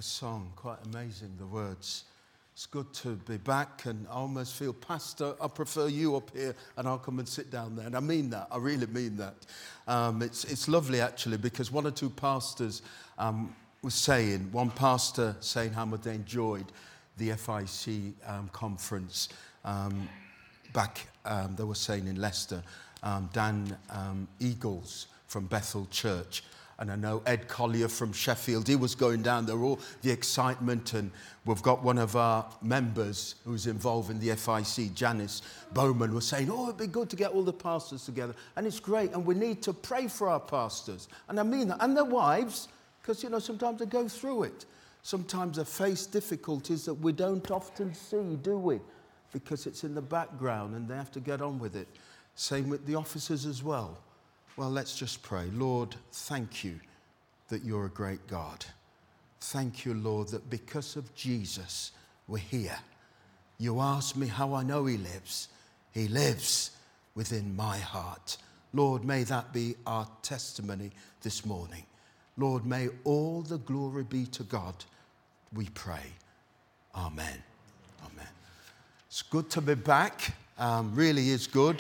song, quite amazing, the words. It's good to be back, and I almost feel, Pastor, I prefer you up here and I'll come and sit down there. And I mean that, I really mean that. It's lovely actually, because one or two pastors was saying, one pastor saying how much they enjoyed the FIC conference back, they were saying in Leicester, Dan Eagles from Bethel Church. And I know Ed Collier from Sheffield, he was going down there, all the excitement. And we've got one of our members who's involved in the FIC, Janice Bowman, was saying, oh, it'd be good to get all the pastors together. And it's great, and we need to pray for our pastors. And I mean that, and their wives, because, you know, sometimes they go through it. Sometimes they face difficulties that we don't often see, do we? Because it's in the background and they have to get on with it. Same with the officers as well. Well, let's just pray. Lord, thank you that you're a great God. Thank you, Lord, that because of Jesus, we're here. You asked me how I know he lives. He lives within my heart. Lord, may that be our testimony this morning. Lord, may all the glory be to God, we pray. Amen. Amen. It's good to be back. Really is good.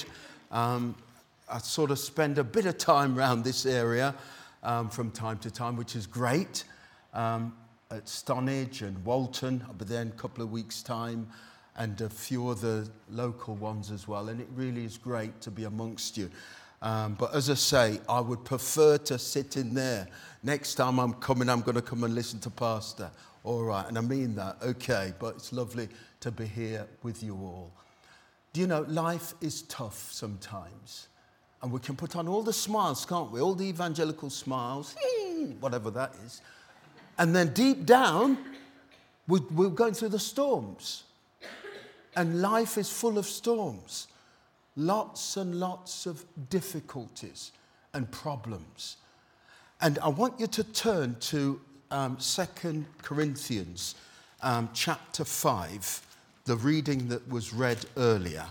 I sort of spend a bit of time around this area from time to time, which is great. At Stonehenge and Walton, I'll be there in a couple of weeks' time, and a few other local ones as well. And it really is great to be amongst you. But as I say, I would prefer to sit in there. Next time I'm coming, I'm going to come and listen to Pastor. All right, and I mean that, okay. But it's lovely to be here with you all. Do you know, life is tough sometimes. And we can put on all the smiles, can't we? All the evangelical smiles, whatever that is. And then deep down, we're going through the storms. And life is full of storms. Lots and lots of difficulties and problems. And I want you to turn to 2 Corinthians chapter 5, the reading that was read earlier.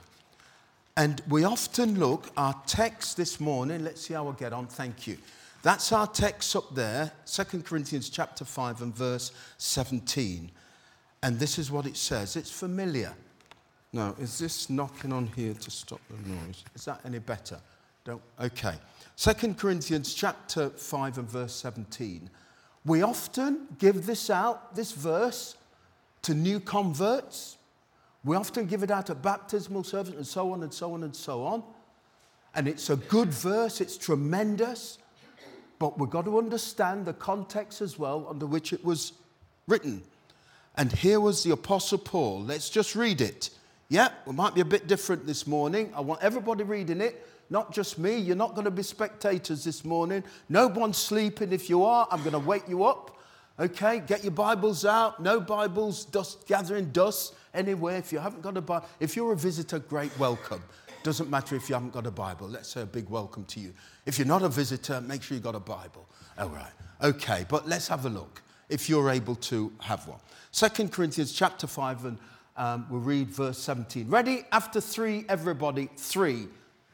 And we often look, our text this morning, let's see how I get on, thank you. That's our text up there, 2 Corinthians chapter 5 and verse 17. And this is what it says. It's familiar. Now, is this knocking on here to stop the noise? Is that any better? Okay. 2 Corinthians chapter 5 and verse 17. We often give this out, this verse, to new converts. We often give it out at baptismal service and so on and so on and so on. And it's a good verse, it's tremendous. But we've got to understand the context as well under which it was written. And here was the Apostle Paul. Let's just read it. Yeah, it might be a bit different this morning. I want everybody reading it, not just me. You're not going to be spectators this morning. No one's sleeping. If you are, I'm going to wake you up. Okay, get your Bibles out. No Bibles, dust, gathering dust anywhere. If you haven't got a Bible, if you're a visitor, great welcome. Doesn't matter if you haven't got a Bible. Let's say a big welcome to you. If you're not a visitor, make sure you've got a Bible. All right. Okay, but let's have a look if you're able to have one. 2 Corinthians chapter 5, and we'll read verse 17. Ready? After 3, everybody, 3.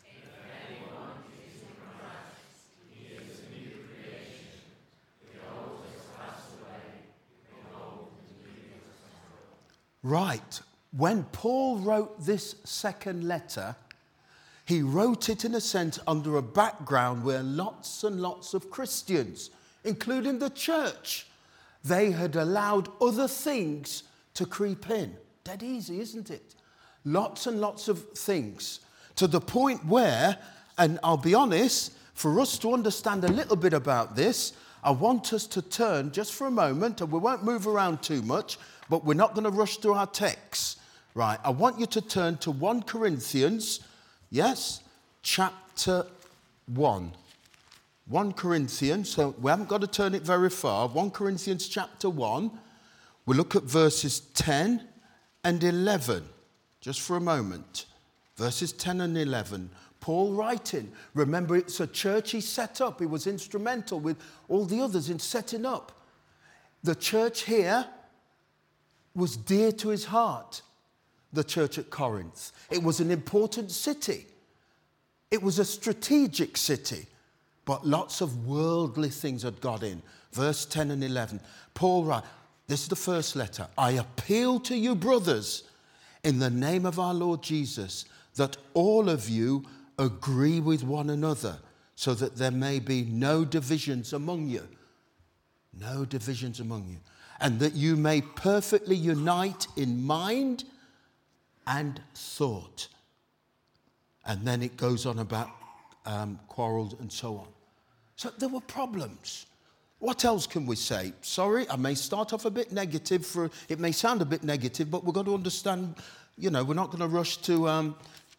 Right. When Paul wrote this second letter, he wrote it in a sense under a background where lots and lots of Christians, including the church, they had allowed other things to creep in. Dead easy, isn't it? Lots and lots of things. To the point where, and I'll be honest, for us to understand a little bit about this, I want us to turn just for a moment, and we won't move around too much, but we're not going to rush through our text. Right, I want you to turn to 1 Corinthians, yes, chapter 1. 1 Corinthians, so we haven't got to turn it very far. 1 Corinthians chapter 1, we'll look at verses 10 and 11, just for a moment. Verses 10 and 11. Paul writing. Remember, it's a church he set up. He was instrumental with all the others in setting up. The church here was dear to his heart, the church at Corinth. It was an important city. It was a strategic city, but lots of worldly things had got in. Verse 10 and 11. Paul writes, This is the first letter. I appeal to you, brothers, in the name of our Lord Jesus, that all of you agree with one another, so that there may be no divisions among you. No divisions among you. And that you may perfectly unite in mind and thought. And then it goes on about quarrels and so on. So there were problems. What else can we say? Sorry, I may start off a bit negative. It may sound a bit negative, but we've got to understand, we're not going to rush to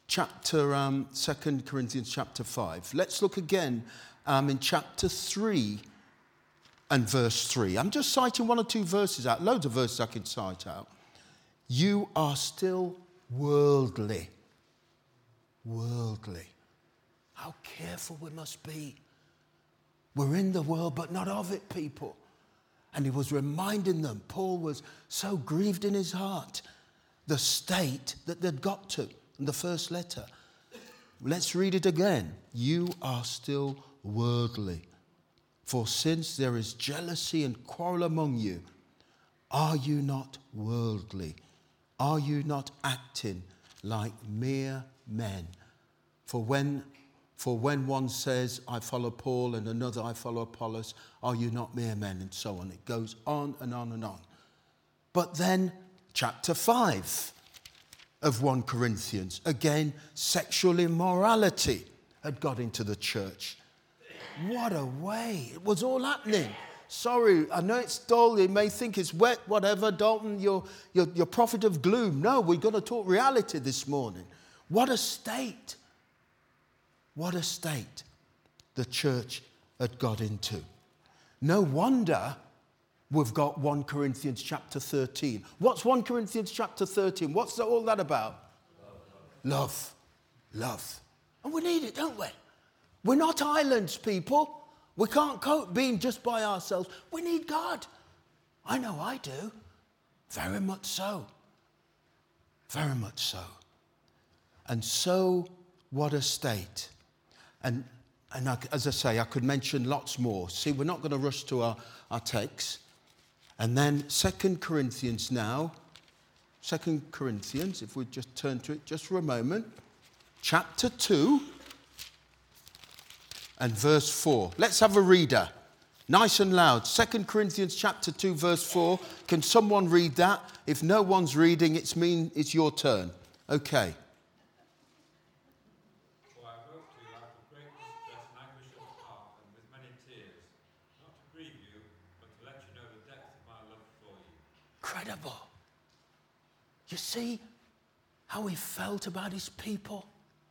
2 Corinthians chapter 5. Let's look again in chapter 3 and verse 3. I'm just citing one or two verses out. Loads of verses I can cite out. You are still worldly. Worldly. How careful we must be. We're in the world, but not of it, people. And he was reminding them, Paul was so grieved in his heart, the state that they'd got to in the first letter. Let's read it again. You are still worldly. For since there is jealousy and quarrel among you, are you not worldly? Are you not acting like mere men? For when one says, I follow Paul, and another, I follow Apollos, are you not mere men? And so on. It goes on and on and on. But then, chapter 5 of 1 Corinthians, again, sexual immorality had got into the church. What a way. It was all happening. Sorry, I know it's dull. You may think it's wet, whatever. Dalton, you're prophet of gloom. No, we've got to talk reality this morning. What a state. What a state the church had got into. No wonder we've got 1 Corinthians chapter 13. What's 1 Corinthians chapter 13? What's all that about? Love. Love. And we need it, don't we? We're not islands, people. We can't cope being just by ourselves. We need God. I know I do. Very much so. Very much so. And so, what a state. And as I say, I could mention lots more. See, we're not going to rush to our text. And then 2 Corinthians now. 2 Corinthians, if we just turn to it just for a moment. Chapter 2 and verse 4. Let's have a reader. Nice and loud. 2 Corinthians chapter 2, verse 4. Can someone read that? If no one's reading, it's your turn. Okay. Incredible. You see how he felt about his people?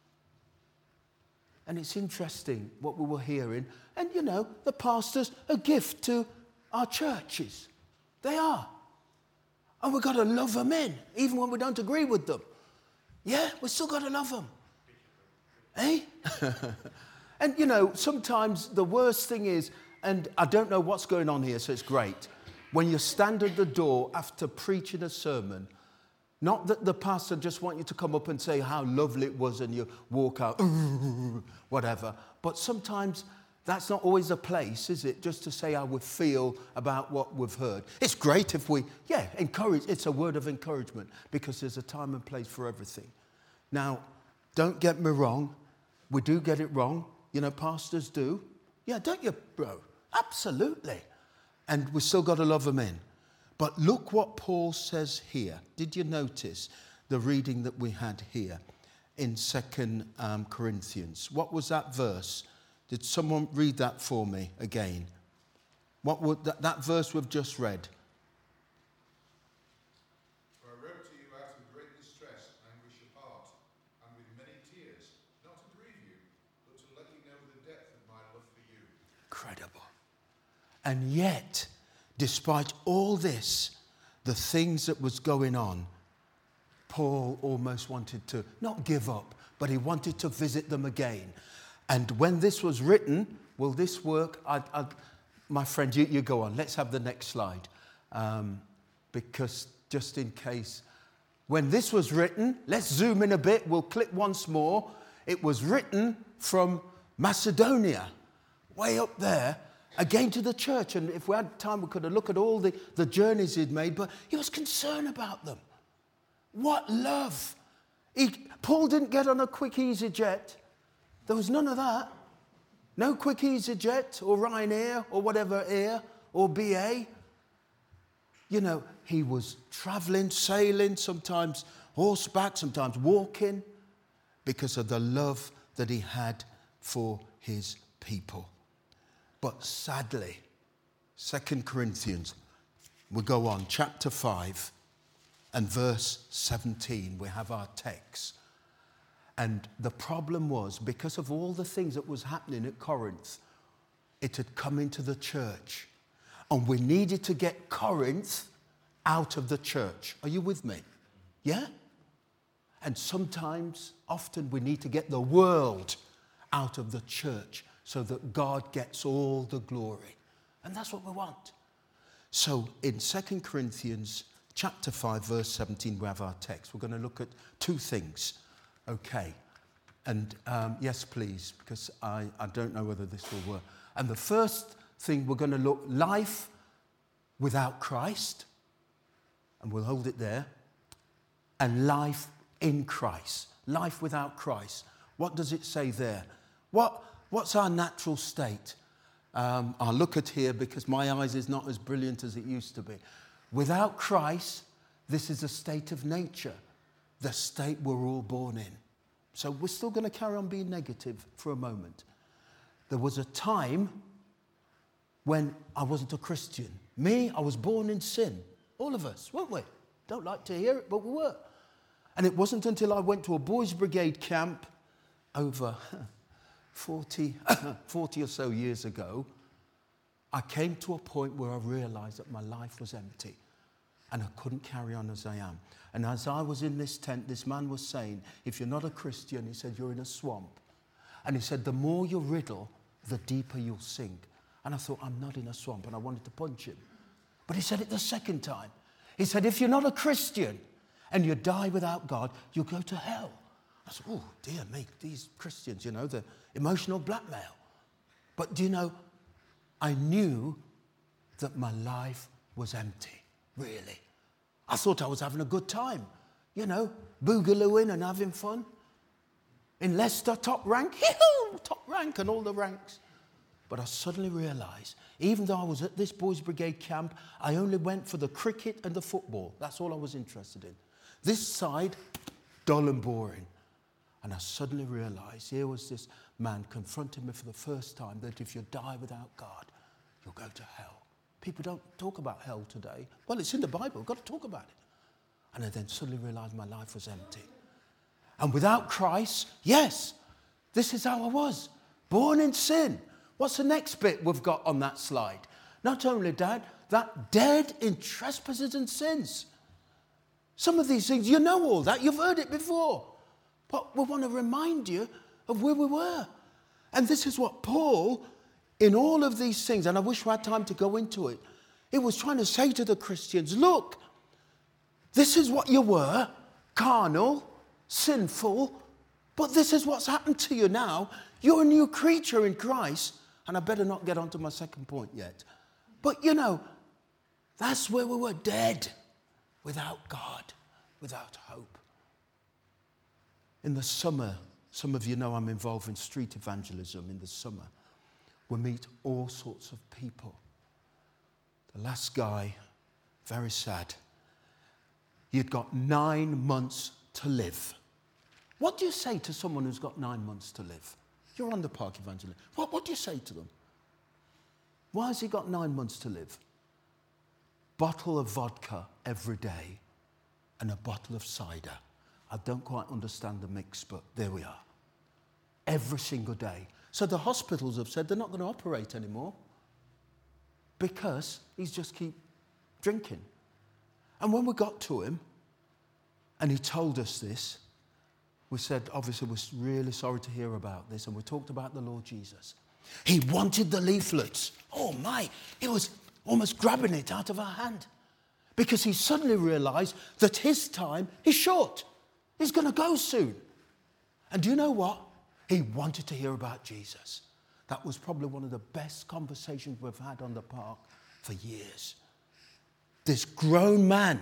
And it's interesting what we were hearing. And the pastor's a gift to our churches. They are. And we've got to love them in, even when we don't agree with them. Yeah, we've still got to love them. Eh? And sometimes the worst thing is, and I don't know what's going on here, so it's great. When you stand at the door after preaching a sermon, not that the pastor just wants you to come up and say how lovely it was and you walk out, whatever. But sometimes that's not always a place, is it? Just to say how we feel about what we've heard. It's great if we, encourage. It's a word of encouragement because there's a time and place for everything. Now, don't get me wrong. We do get it wrong. Pastors do. Yeah, don't you, bro? Absolutely. And we still got to love them in. But look what Paul says here. Did you notice the reading that we had here in 2 Corinthians? What was that verse? Did someone read that for me again? What would that verse we've just read? For I wrote to you out of great distress and anguish of heart, and with many tears, not to grieve you, but to let you know the depth of my love for you. Incredible. And yet, despite all this, the things that was going on, Paul almost wanted to not give up, but he wanted to visit them again. And when this was written, will this work? My friend, you go on. Let's have the next slide. Because just in case. When this was written, let's zoom in a bit. We'll click once more. It was written from Macedonia, way up there. again to the church. And if we had time, we could have looked at all the journeys he'd made, but he was concerned about them. What love. Paul didn't get on a quick EasyJet. There was none of that. No quick EasyJet or Ryanair or whatever air or BA. You know, he was traveling, sailing, sometimes horseback, sometimes walking, because of the love that he had for his people. But sadly, 2 Corinthians, we go on, chapter 5 and verse 17, we have our text. And the problem was, because of all the things that was happening at Corinth, it had come into the church. And we needed to get Corinth out of the church. Are you with me? Yeah? And sometimes, often, we need to get the world out of the church so that God gets all the glory. And that's what we want. So in 2 Corinthians chapter 5, verse 17, we have our text. We're going to look at two things. Okay. And yes, please, because I don't know whether this will work. And the first thing we're going to look, life without Christ. And we'll hold it there. And life in Christ. Life without Christ. What does it say there? What's our natural state? I'll look at here because my eyes is not as brilliant as it used to be. Without Christ, this is a state of nature. The state we're all born in. So we're still going to carry on being negative for a moment. There was a time when I wasn't a Christian. Me, I was born in sin. All of us, weren't we? Don't like to hear it, but we were. And it wasn't until I went to a boys' brigade camp over 40 or so years ago, I came to a point where I realized that my life was empty and I couldn't carry on as I am. And as I was in this tent, this man was saying, if you're not a Christian, he said, you're in a swamp. And he said, the more you riddle, the deeper you'll sink. And I thought, I'm not in a swamp, and I wanted to punch him. But he said it the second time. He said, if you're not a Christian and you die without God, you'll go to hell. I said, oh, dear me, these Christians, you know, the emotional blackmail. But do you know, I knew that my life was empty, really. I thought I was having a good time, you know, boogalooing and having fun. In Leicester, top rank, top rank and all the ranks. But I suddenly realised, even though I was at this boys' brigade camp, I only went for the cricket and the football. That's all I was interested in. This side, dull and boring. And I suddenly realised here was this man confronting me for the first time that if you die without God, you'll go to hell. People don't talk about hell today. Well, it's in the Bible. We've got to talk about it. And I then suddenly realised my life was empty. And without Christ, yes, this is how I was. Born in sin. What's the next bit we've got on that slide? Not only that dead in trespasses and sins. Some of these things, you know all that. You've heard it before. But we want to remind you of where we were. And this is what Paul, in all of these things, and I wish we had time to go into it, he was trying to say to the Christians, look, this is what you were, carnal, sinful, but this is what's happened to you now. You're a new creature in Christ. And I better not get on to my second point yet. But, you know, that's where we were, dead, without God, without hope. In the summer, some of you know I'm involved in street evangelism in the summer. We meet all sorts of people. The last guy, very sad, he had got 9 months to live. What do you say to someone who's got 9 months to live? You're on the park evangelism. What do you say to them? Why has he got 9 months to live? Bottle of vodka every day and a bottle of cider. I don't quite understand the mix, but there we are. Every single day. So the hospitals have said they're not going to operate anymore because he's just keep drinking. And when we got to him and he told us this, we said, obviously, we're really sorry to hear about this. And we talked about the Lord Jesus. He wanted the leaflets. Oh, my. He was almost grabbing it out of our hand. Because he suddenly realised that his time is short. He's going to go soon. And do you know what? He wanted to hear about Jesus. That was probably one of the best conversations we've had on the park for years. This grown man,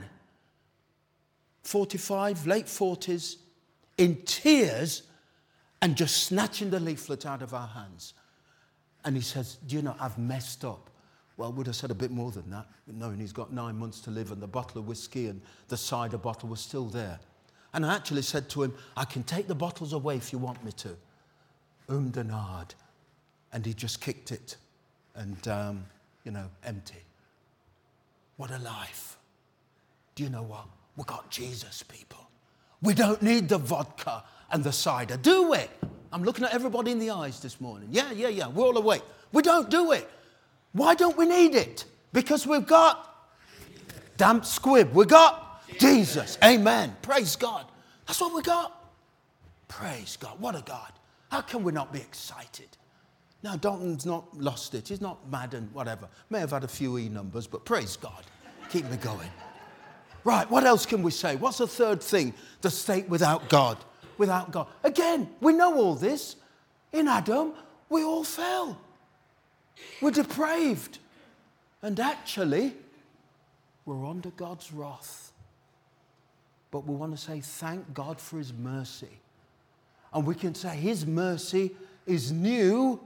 45, late 40s, in tears and just snatching the leaflet out of our hands. And he says, do you know, I've messed up. Well, would have said a bit more than that, knowing he's got 9 months to live and the bottle of whiskey and the cider bottle was still there. And I actually said to him, I can take the bottles away if you want me to. Denard. And he just kicked it and, empty. What a life. Do you know what? We got Jesus, people. We don't need the vodka and the cider, do we? I'm looking at everybody in the eyes this morning. Yeah, we're all awake. We don't do it. Why don't we need it? Because we've got damp squib. We got Jesus. Amen. Praise God. That's what we got. Praise God. What a God. How can we not be excited? Now, Dalton's not lost it. He's not mad and whatever. May have had a few E-numbers, but praise God. Keep me going. Right, what else can we say? What's the third thing? The state without God. Without God. Again, we know all this. In Adam, we all fell. We're depraved. And actually, we're under God's wrath. But we want to say thank God for his mercy. And we can say his mercy is new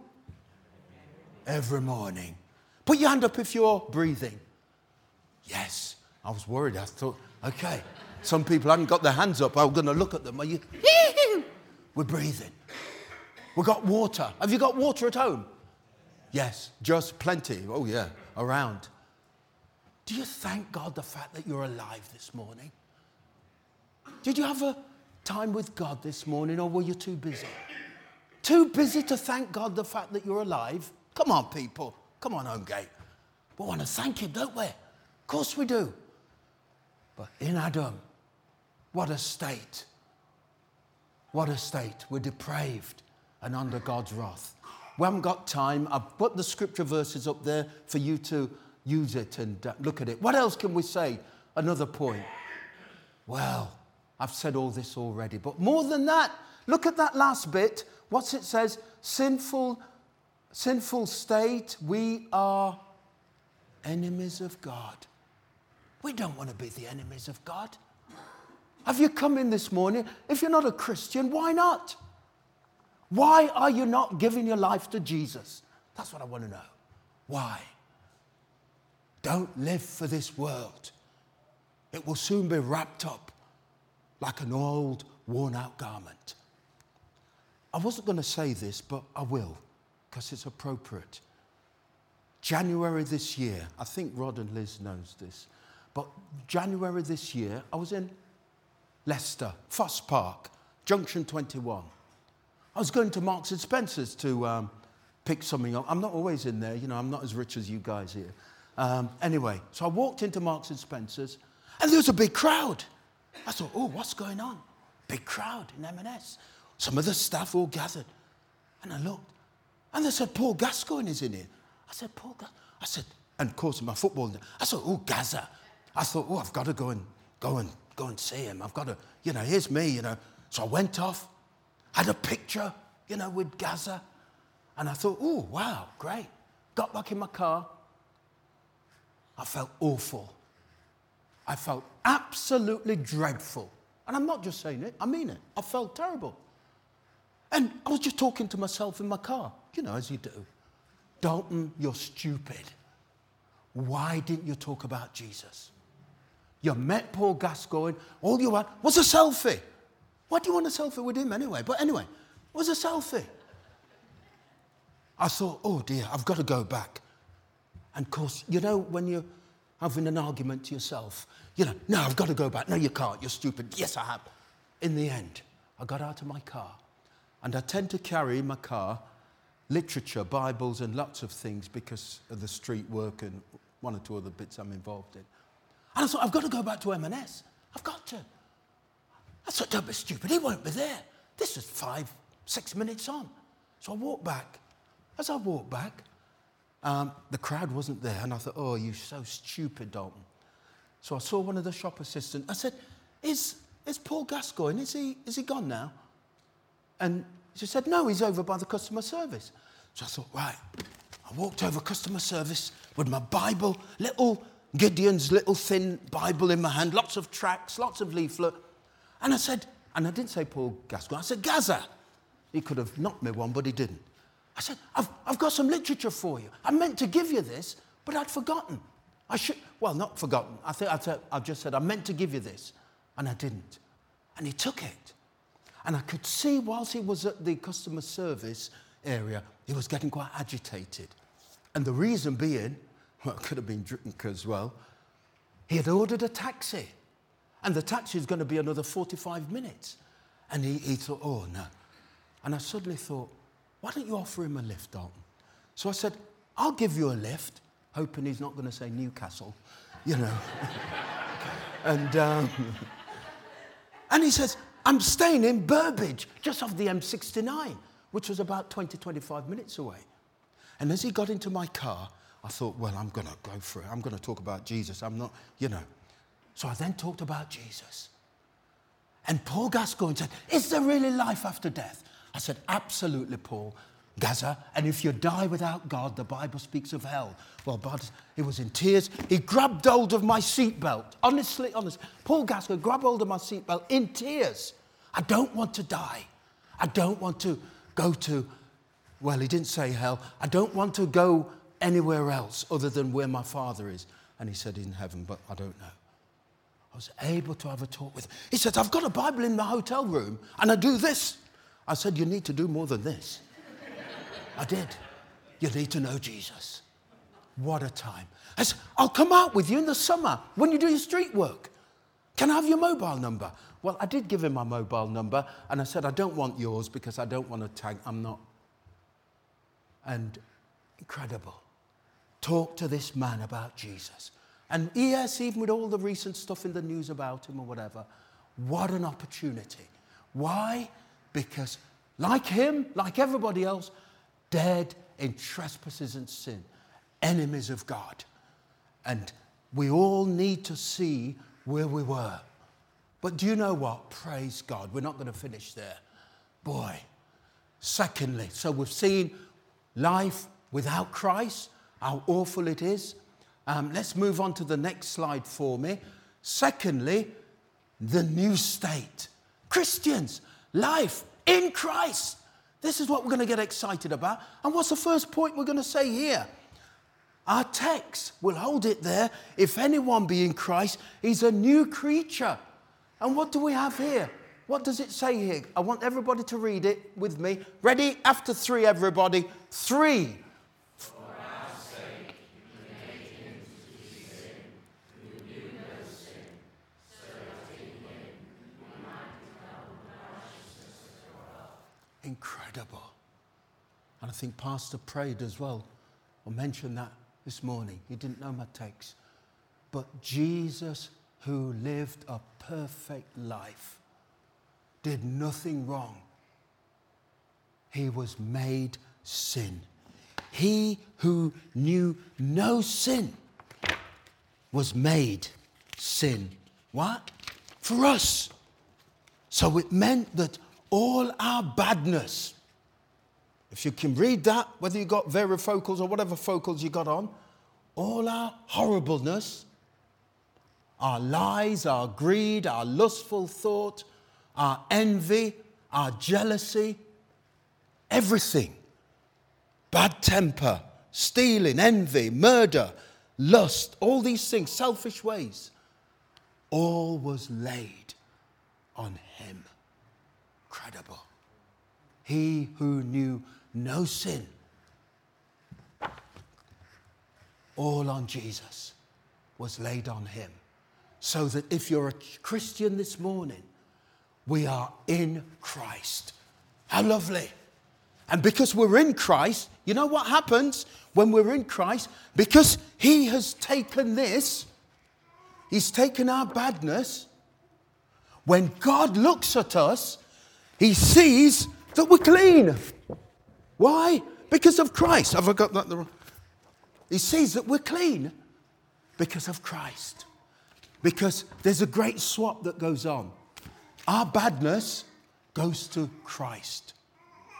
every morning. Put your hand up if you're breathing. Yes. I was worried. I thought, okay, some people hadn't got their hands up. I was going to look at them. Are you? We're breathing. We've got water. Have you got water at home? Yes, just plenty. Oh, yeah, around. Do you thank God the fact that you're alive this morning? Did you have a time with God this morning, or were you too busy? Too busy to thank God the fact that you're alive? Come on, people. Come on, Homegate. We want to thank him, don't we? Of course we do. But in Adam, what a state. What a state. We're depraved and under God's wrath. We haven't got time. I've put the scripture verses up there for you to use it and look at it. What else can we say? Another point. Well, I've said all this already. But more than that, look at that last bit. What's it says? Sinful state. We are enemies of God. We don't want to be the enemies of God. Have you come in this morning? If you're not a Christian, why not? Why are you not giving your life to Jesus? That's what I want to know. Why? Don't live for this world. It will soon be wrapped up like an old, worn-out garment. I wasn't going to say this, but I will, because it's appropriate. January this year, I think Rod and Liz knows this, but January this year, I was in Leicester, Foss Park, Junction 21. I was going to Marks and Spencer's to pick something up. I'm not always in there, I'm not as rich as you guys here. Anyway, so I walked into Marks and Spencer's, and there was a big crowd. I thought, oh, what's going on? Big crowd in M&S. Some of the staff all gathered. And I looked, and they said, Paul Gascoigne is in here. I said, Paul Gascoigne? I said, and of course, my football, I said, oh, Gaza. I thought, oh, I've got to go and see him. I've got to, here's me, So I went off, had a picture, with Gaza. And I thought, oh, wow, great. Got back in my car. I felt awful. I felt absolutely dreadful. And I'm not just saying it, I mean it. I felt terrible. And I was just talking to myself in my car, as you do. Dalton, you're stupid. Why didn't you talk about Jesus? You met Paul Gascoigne, all you had was a selfie. Why do you want a selfie with him anyway? But anyway, it was a selfie. I thought, oh dear, I've got to go back. And of course, when you're having an argument to yourself, no, I've got to go back. No, you can't, you're stupid. Yes, I have. In the end, I got out of my car. And I tend to carry in my car literature, Bibles, and lots of things because of the street work and one or two other bits I'm involved in. And I thought, I've got to go back to M&S. I've got to. I thought, don't be stupid. He won't be there. This is 5-6 minutes on. So I walked back. As I walked back, the crowd wasn't there. And I thought, oh, you're so stupid, Dalton. So I saw one of the shop assistants. I said, is Paul Gascoigne, is he gone now? And she said, no, he's over by the customer service. So I thought, right. I walked over customer service with my Bible, little Gideon's little thin Bible in my hand, lots of tracts, lots of leaflet. And I said, and I didn't say Paul Gascoigne, I said, Gaza. He could have knocked me one, but he didn't. I said, I've got some literature for you. I meant to give you this, but I'd forgotten. Not forgotten. I just said, I meant to give you this, and I didn't. And he took it. And I could see whilst he was at the customer service area, he was getting quite agitated. And the reason being, well, it could have been drunk as well, he had ordered a taxi. And the taxi is going to be another 45 minutes. And he thought, oh, no. And I suddenly thought, why don't you offer him a lift, Dalton? So I said, I'll give you a lift, hoping he's not going to say Newcastle, you know. And he says, I'm staying in Burbage, just off the M69, which was about 20, 25 minutes away. And as he got into my car, I thought, well, I'm going to go for it. I'm going to talk about Jesus. I'm not, you know. So I then talked about Jesus. And Paul Gascoigne said, is there really life after death? I said, absolutely, Paul. Gaza, and if you die without God, the Bible speaks of hell. Well, he was in tears. He grabbed hold of my seatbelt. Honestly. Paul Gascoigne grabbed hold of my seatbelt in tears. I don't want to die. I don't want to go to, well, he didn't say hell. I don't want to go anywhere else other than where my Father is. And he said in heaven, but I don't know. I was able to have a talk with him. He said, I've got a Bible in my hotel room and I do this. I said, you need to do more than this. I did. You need to know Jesus. What a time. I said, I'll come out with you in the summer when you do your street work. Can I have your mobile number? Well, I did give him my mobile number, and I said, I don't want yours because I don't want to tag. I'm not. And incredible. Talk to this man about Jesus. And yes, even with all the recent stuff in the news about him or whatever, what an opportunity. Why? Because like him, like everybody else, dead in trespasses and sin, enemies of God. And we all need to see where we were. But do you know what? Praise God. We're not going to finish there. Boy. Secondly, so we've seen life without Christ, how awful it is. Let's move on to the next slide for me. Secondly, the new state. Christians, life in Christ. This is what we're going to get excited about. And what's the first point we're going to say here? Our text, we'll hold it there. If anyone be in Christ, he's a new creature. And what do we have here? What does it say here? I want everybody to read it with me. Ready? After 3, everybody. 3. For our sake, you made him to be sin, who knew no sin, so that in him we might become the righteousness of God. Incredible. And I think Pastor prayed as well, or mentioned that this morning. He didn't know my text. But Jesus, who lived a perfect life, did nothing wrong. He was made sin. He who knew no sin was made sin. What? For us. So it meant that all our badness, if you can read that, whether you got varifocals or whatever focals you got on, all our horribleness, our lies, our greed, our lustful thought, our envy, our jealousy, everything, bad temper, stealing, envy, murder, lust, all these things, selfish ways, all was laid on him. Incredible. He who knew no sin, all on Jesus, was laid on him. So that if you're a Christian this morning, we are in Christ. How lovely. And because we're in Christ, you know what happens when we're in Christ? Because he has taken this, he's taken our badness. When God looks at us, he sees that we're clean. Why? Because of Christ. Have I got that wrong? He sees that we're clean because of Christ. Because there's a great swap that goes on. Our badness goes to Christ.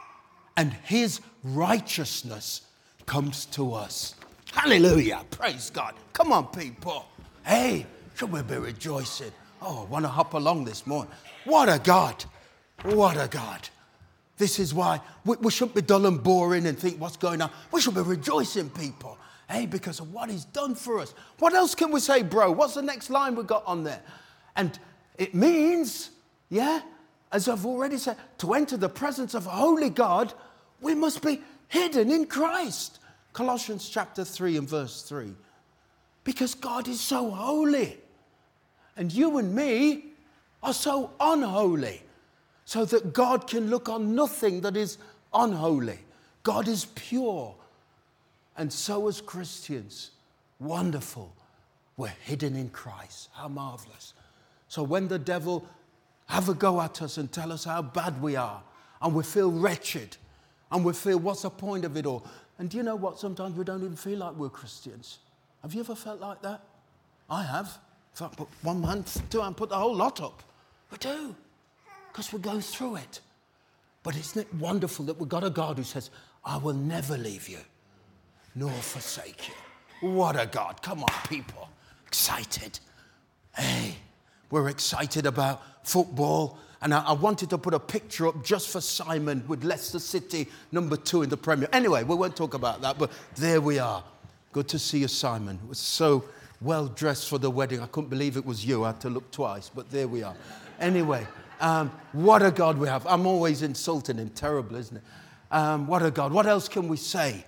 and his righteousness comes to us. Hallelujah. Praise God. Come on, people. Hey, should we be rejoicing? Oh, I want to hop along this morning. What a God. What a God. This is why we shouldn't be dull and boring and think what's going on. We should be rejoicing, people. Hey, because of what he's done for us. What else can we say, bro? What's the next line we got on there? And it means, as I've already said, to enter the presence of a holy God, we must be hidden in Christ. Colossians chapter 3 and verse 3. Because God is so holy. And you and me are so unholy. So that God can look on nothing that is unholy. God is pure. And so as Christians, wonderful, we're hidden in Christ. How marvelous. So when the devil have a go at us and tell us how bad we are, and we feel wretched, and we feel, what's the point of it all? And do you know what? Sometimes we don't even feel like we're Christians. Have you ever felt like that? I have. If I put 1 hand, 2 hands, put the whole lot up. We do. Because we go through it. But isn't it wonderful that we've got a God who says, I will never leave you, nor forsake you. What a God. Come on, people. Excited. Hey, we're excited about football. And I wanted to put a picture up just for Simon with Leicester City, number 2 in the Premier. Anyway, we won't talk about that, but there we are. Good to see you, Simon. It was so well dressed for the wedding. I couldn't believe it was you. I had to look twice, but there we are. Anyway. What a God we have. I'm always insulting him. Terrible, isn't it? What a God. What else can we say?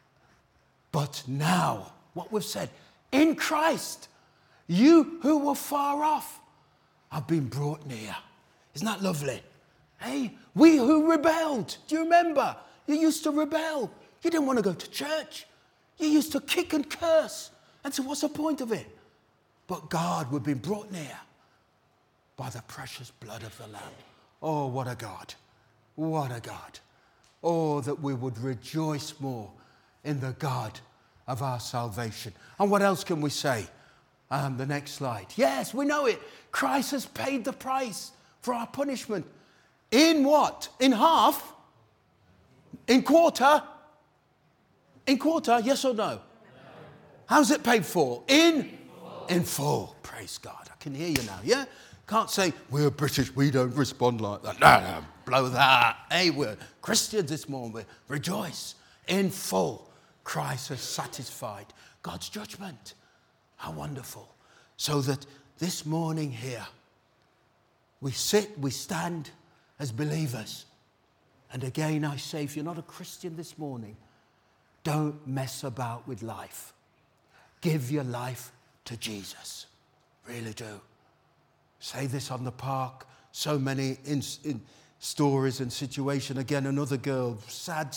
But now, what we've said, in Christ, you who were far off have been brought near. Isn't that lovely? Hey, we who rebelled. Do you remember? You used to rebel. You didn't want to go to church. You used to kick and curse. And so what's the point of it? But God, we've been brought near by the precious blood of the Lamb. Oh, what a God. What a God. Oh, that we would rejoice more in the God of our salvation. And what else can we say? The next slide. Yes, we know it. Christ has paid the price for our punishment. In what? In half? In quarter? In quarter, yes or no? How's it paid for? In full. Praise God. I can hear you now, yeah? Can't say, we're British, we don't respond like that. No, blow that. Hey, we're Christians this morning. We rejoice in full. Christ has satisfied God's judgment. How wonderful. So that this morning here, we sit, we stand as believers. And again, I say, if you're not a Christian this morning, don't mess about with life. Give your life to Jesus. Really do. Say this on the park. So many in stories and situation. Again, another girl, sad,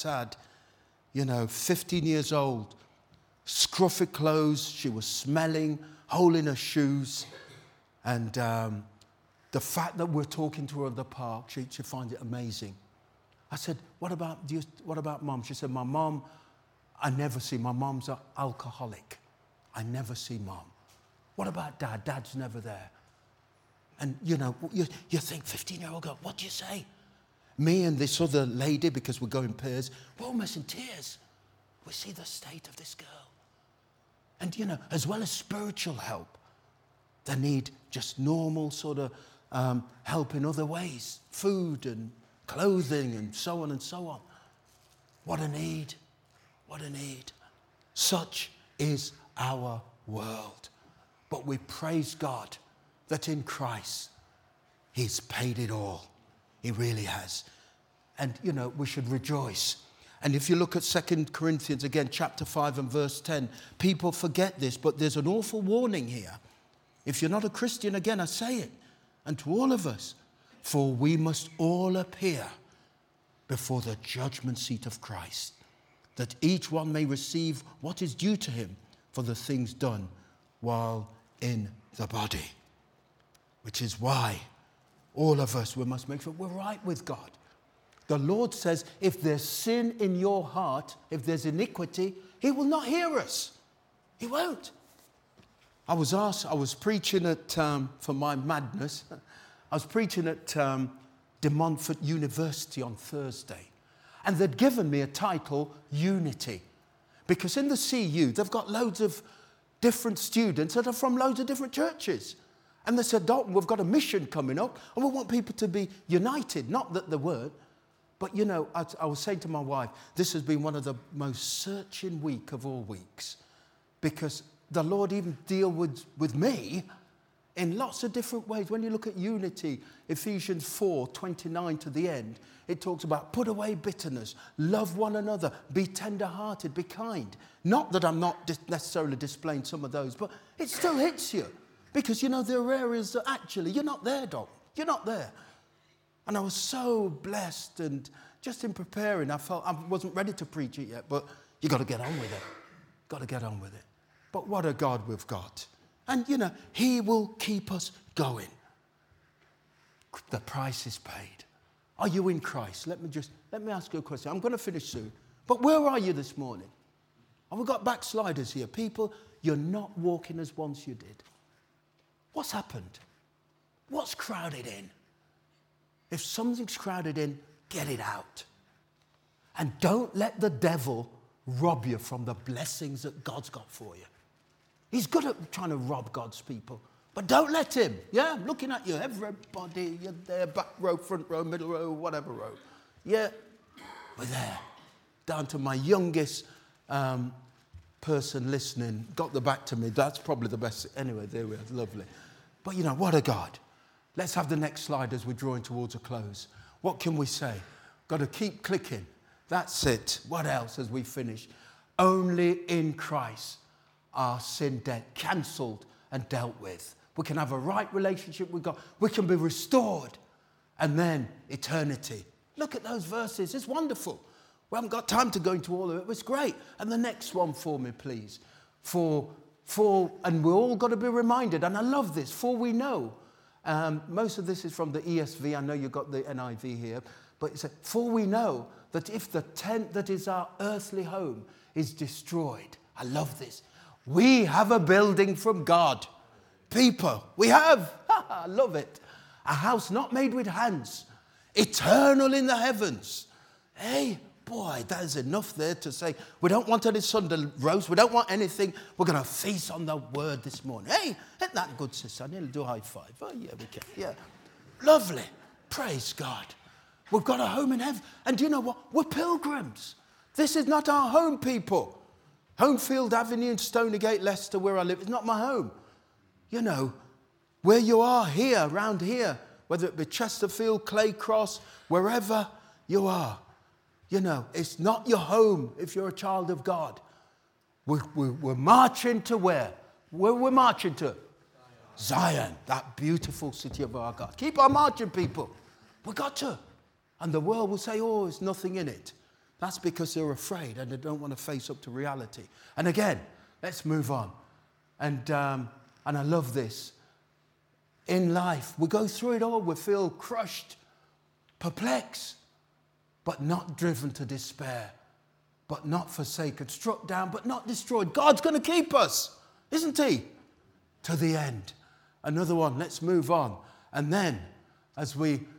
15 years old, scruffy clothes. She was smelling, hole in her shoes. And the fact that we're talking to her at the park, she finds it amazing. I said, what about mom? She said, my mom, I never see. My mom's an alcoholic. I never see mom. What about dad? Dad's never there. And, you think, 15-year-old girl, what do you say? Me and this other lady, because we go in pairs, we're almost in tears. We see the state of this girl. And, as well as spiritual help, they need just normal sort of help in other ways. Food and clothing and so on and so on. What a need. What a need. Such is our world. But we praise God that in Christ, he's paid it all. He really has. And, we should rejoice. And if you look at 2 Corinthians, again, chapter 5 and verse 10, people forget this, but there's an awful warning here. If you're not a Christian, again, I say it, and to all of us, for we must all appear before the judgment seat of Christ, that each one may receive what is due to him for the things done while in the body. Which is why all of us, we must make sure we're right with God. The Lord says, if there's sin in your heart, if there's iniquity, he will not hear us. He won't. I was preaching at, for my madness, I was preaching at De Montfort University on Thursday. And they'd given me a title, Unity. Because in the CU, they've got loads of different students that are from loads of different churches. And they said, Dalton, we've got a mission coming up, and we want people to be united. Not that they weren't. But, you know, I was saying to my wife, this has been one of the most searching week of all weeks. Because the Lord even deal with me in lots of different ways. When you look at unity, Ephesians 4:29 to the end, it talks about put away bitterness, love one another, be tender-hearted, be kind. Not that I'm not necessarily displaying some of those, but it still hits you. Because, you know, there are areas that actually, you're not there, Doc. You're not there. And I was so blessed, and just in preparing, I felt I wasn't ready to preach it yet, but you got to get on with it. Got to get on with it. But what a God we've got. And, you know, he will keep us going. The price is paid. Are you in Christ? Let me ask you a question. I'm going to finish soon. But where are you this morning? Have we got backsliders here? People, you're not walking as once you did. What's happened? What's crowded in? If something's crowded in, get it out. And don't let the devil rob you from the blessings that God's got for you. He's good at trying to rob God's people. But don't let him. Yeah, I'm looking at you. Everybody, you're there, back row, front row, middle row, whatever row. Yeah, we're there. Down to my youngest person listening, got the back to me. That's probably the best. Anyway, there we are. Lovely. But, you know, what a God. Let's have the next slide as we're drawing towards a close. What can we say? Got to keep clicking. That's it. What else as we finish? Only in Christ are sin debt cancelled and dealt with. We can have a right relationship with God. We can be restored. And then eternity. Look at those verses. It's wonderful. We haven't got time to go into all of it. It's great. And the next one for me, please. And we're all got to be reminded, and I love this, for we know. Most of this is from the ESV. I know you've got the NIV here. But it says, for we know that if the tent that is our earthly home is destroyed, I love this, we have a building from God. People, we have, I love it, a house not made with hands, eternal in the heavens. Hey, boy, that is enough there to say, we don't want any Sunday roast, we don't want anything, we're going to feast on the word this morning. Hey, isn't that good, sister? I need to do a high five. Oh, yeah, we can. Yeah. Lovely. Praise God. We've got a home in heaven. And do you know what? We're pilgrims. This is not our home, people. Homefield Avenue in Stonygate, Leicester, where I live, is not my home. You know, where you are here, around here, whether it be Chesterfield, Clay Cross, wherever you are, you know, it's not your home if you're a child of God. We're marching to where? Where we're marching to? Zion, that beautiful city of our God. Keep on marching, people. We've got to. And the world will say, oh, there's nothing in it. That's because they're afraid and they don't want to face up to reality. And again, let's move on. And I love this. In life, we go through it all. We feel crushed, perplexed, but not driven to despair, but not forsaken, struck down, but not destroyed. God's going to keep us, isn't he? To the end. Another one, let's move on. And then, as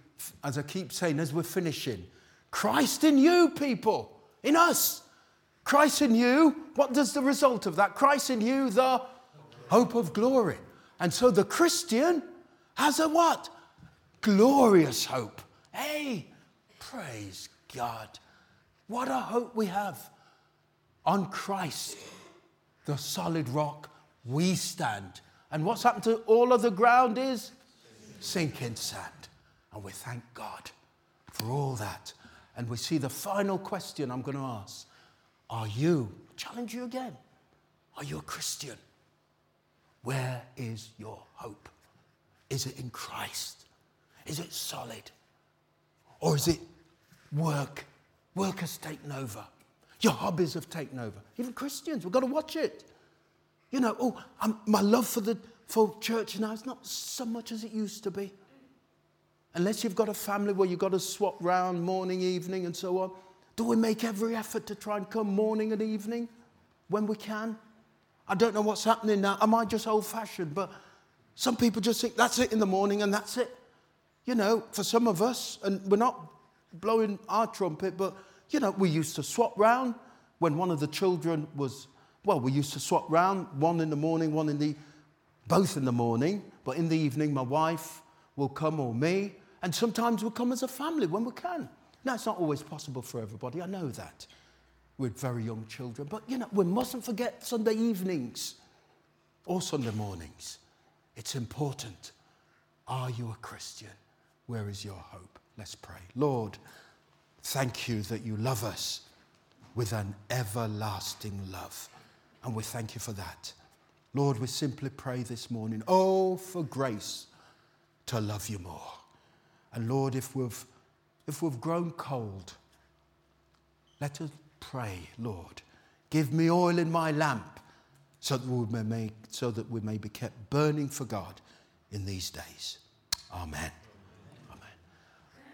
I keep saying, as we're finishing, Christ in you, people, in us. Christ in you, what does the result of that? Christ in you, the hope of glory. And so the Christian has a what? Glorious hope. Hey, praise God. What a hope we have. On Christ, the solid rock, we stand. And what's happened to all of the ground is sinking sand. And we thank God for all that. And we see the final question I'm going to ask. Are you, challenge you again, are you a Christian? Where is your hope? Is it in Christ? Is it solid? Or is it work? Work has taken over. Your hobbies have taken over. Even Christians, we've got to watch it. You know, my love for church now is not so much as it used to be. Unless you've got a family where you've got to swap round morning, evening and so on. Do we make every effort to try and come morning and evening when we can? I don't know what's happening now. Am I just old-fashioned? But some people just think that's it in the morning and that's it. You know, for some of us, and we're not blowing our trumpet, but You know, we used to swap round when one of the children was, well, we used to swap round, one in the morning, both in the morning, but in the evening my wife will come or me, and sometimes we'll come as a family when we can. Now, it's not always possible for everybody, I know that, with very young children, but, you know, we mustn't forget Sunday evenings or Sunday mornings. It's important. Are you a Christian? Where is your hope? Let's pray. Lord, thank you that you love us with an everlasting love. And we thank you for that. Lord, we simply pray this morning, oh, for grace to love you more. And Lord, if we've grown cold, let us pray, Lord, give me oil in my lamp so that we may be kept burning for God in these days. Amen.